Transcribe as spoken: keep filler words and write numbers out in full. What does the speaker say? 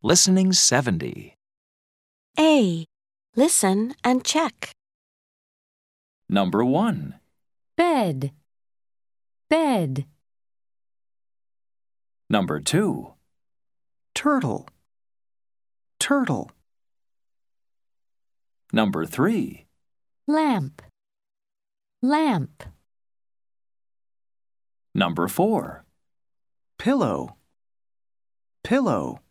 Listening seventy. A. Listen and check. Number one. Bed, bed. Number two. Turtle, turtle. Number three. Lamp, lamp. Number four. Pillow, pillow.